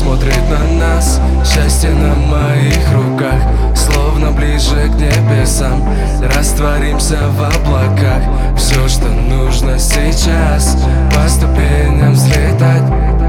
смотрит на нас, счастье на моих руках, словно ближе к небесам. Растворимся в облаках. Все, что нужно сейчас, по ступеням взлетать,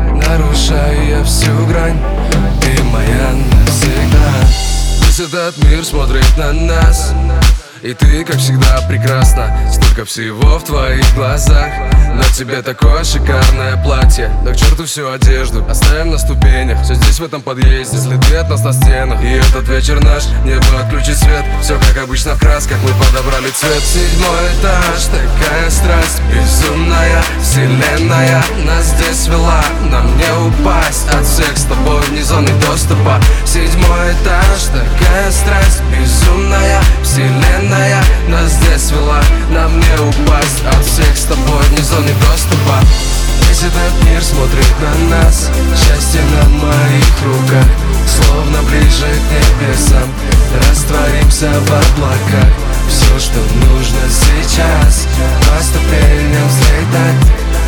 нарушая всю грань. Ты моя навсегда. Весь этот мир смотрит на нас, и ты, как всегда, прекрасна. Столько всего в твоих глазах. На тебе такое шикарное платье. Да к черту всю одежду оставим на ступенях. Все здесь в этом подъезде, следы от нас на стенах. И этот вечер наш, небо отключит свет. Все как обычно в красках, мы подобрали цвет. 7-й этаж, такая страсть безумная. Вселенная нас здесь вела, нам не упасть от всех с тобой вне зоны доступа. 7-й этаж, такая страсть безумная. Вселенная нас здесь вела, нам не упасть от всех с тобой вне зоны доступа. Весь этот мир смотрит на нас, счастье на моих руках, словно ближе к небесам. Растворимся в облаках. Все, что нужно сейчас, по ступеням взлетать,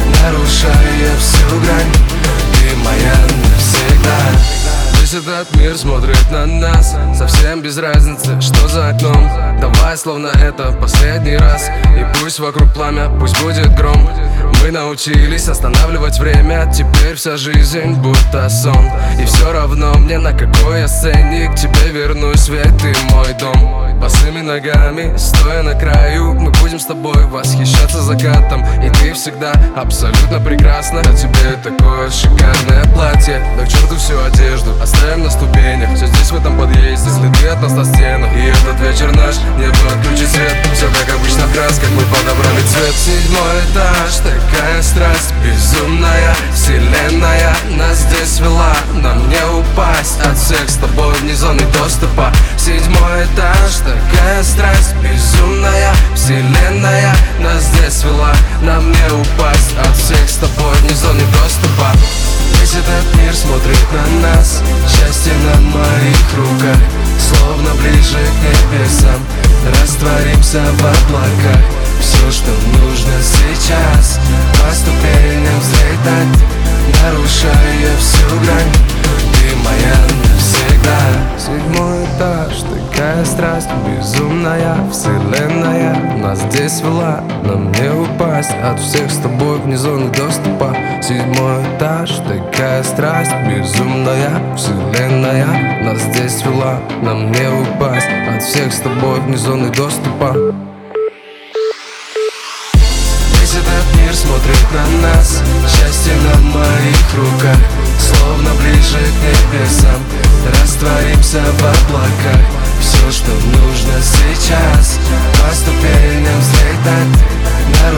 нарушая всю грань. Ты моя навсегда. Весь этот мир смотрит на нас, совсем без разницы, что за окном. Давай, словно это последний раз, и пусть вокруг пламя, пусть будет гром. Мы научились останавливать время, теперь вся жизнь будто сон. И все равно мне, на какой я сцене к тебе вернусь, ведь ты мой дом. Босыми ногами, стоя на краю, мы будем с тобой восхищаться закатом. И ты всегда абсолютно прекрасна. На тебе такое шикарное платье. Да к черту всю одежду оставим на ступенях. Все здесь в этом подъезде, следы от нас на стенах. И этот вечер наш, небо отключит свет. Все как обычно в красках, мы подобрали цвет. 7-й этаж, такая страсть безумная. Вселенная нас здесь вела, нам не упасть от всех с тобой вне зоны доступа. 7-й этаж, такая страсть безумная. Вселенная нас здесь вела, нам не упасть от всех с тобой вне зоны доступа. Весь этот мир смотрит на нас, счастье на моих руках, словно ближе к небесам. Растворимся в облаках. Все, что нужно сейчас, по ступеням взлетать, нарушая всю грань. Ты моя навсегда. 7-й этаж, такая страсть безумная. Вселенная нас здесь вела, нам не упасть от всех с тобой вне зоны доступа. 7-й этаж, такая страсть безумная. Вселенная нас здесь вела, нам не упасть от всех с тобой вне зоны доступа. Весь этот мир смотрит на нас, счастье на моих руках, словно ближе к небесам. Растворимся в облаках. Все, что нужно сейчас, по ступеням взлетать,